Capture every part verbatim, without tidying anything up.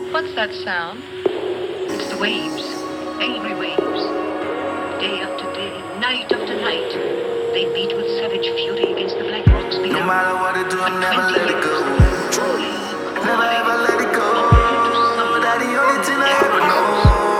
What's that sound? It's the waves, angry waves. Day after day, night after night, they beat with savage fury against the black rocks below. No matter what I do, I'm never let it go. Truly, Never ever let it go. That's the only thing I ever know.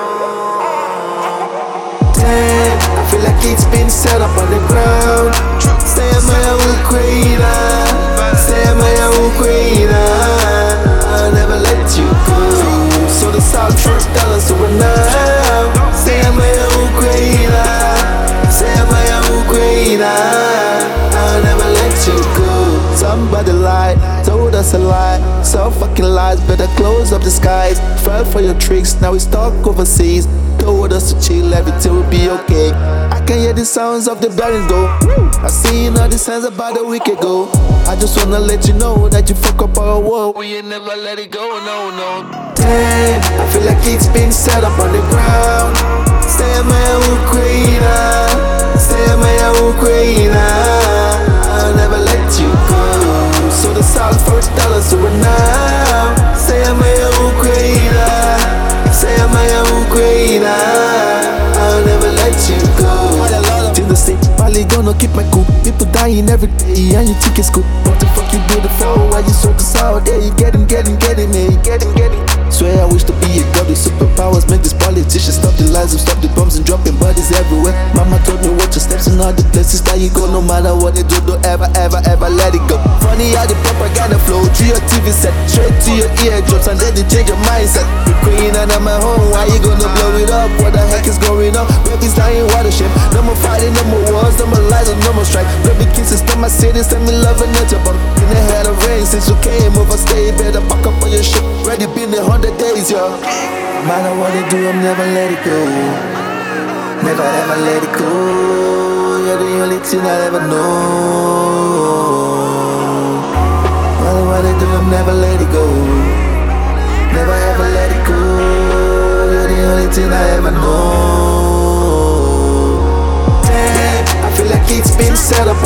Damn, I feel like it's been set up on the ground. Stay in my Ukraine, stay in my Ukraine. I'll never let you go. So the South first dollars to a now. Stay in my Ukraine, stay in my Ukraine. I'll never let you go. Somebody lied, told us a lie. Some fucking lies, better close up the skies. Fell for your tricks, now we stuck overseas. Told us to chill, everything will be okay. I can hear the sounds of the barons go. I seen all the signs about a week ago. I just wanna let you know that you fuck up our world. We ain't never let it go, no, no. Damn, I feel like it's been set up on the ground. Stay in my Ukraine, stay in my Ukraine. I'll never let you go. So the South first dollars to it now. Stay in my Ukraine, stay in my Ukraine. I'll never let you go. Till the state, probably gonna keep my cool. People dying every day, and you think it's cool. What the fuck you do the for? Why you so out there? You getting, getting, getting me, getting, getting. Swear I wish to be a god with superpowers. Make these politicians stop the lies and stop the bombs and dropping bodies everywhere. Mama told me watch your steps in all the places that you go. No matter what they do, don't ever, ever, ever let it go. Funny how the propaganda flow through your T V set, straight to your eardrops, and then they change your mindset. Ukraine and I'm at home, why you gonna blow it up? What the heck is going on? Baby's dying, what a shame. No more fighting, no more wars, no more lies, and no more strife. Baby kisses, tell my city, send me love and nature. But in the hell of rain, since you came over, stay better, pack up on your shit. Ready, been a hundred days, yo. No matter what they do, I'm never let it go. Never ever let it go. You're the only thing I ever know. No matter what they do, I'm never let it go. Never ever let it go. You're the only thing I ever know. Damn, I feel like it's been set up